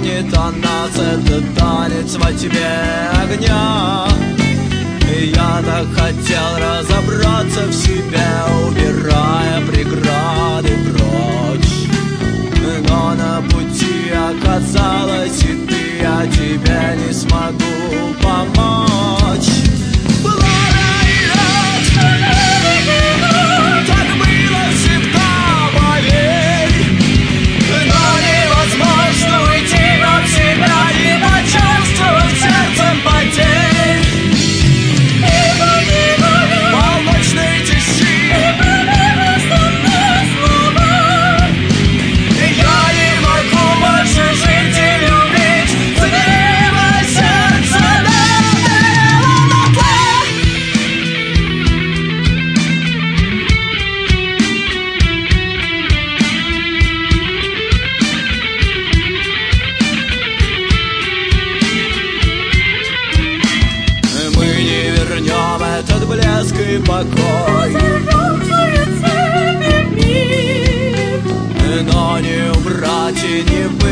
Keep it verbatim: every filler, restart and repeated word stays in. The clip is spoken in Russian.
помнит о нас этот танец во тьме огня. И я так хотел разобраться в себе, убирая преграды прочь. Но на пути оказалось и ты, я тебе не смогу помочь. Так было всегда, поверь. Но невозможно уйти от себя, не почувствовать сердцем потерь. Полночной тиши я не могу больше жить и любить. Сгнило сердце на мы не вернем этот блеск и покой, но не убрать и не быть.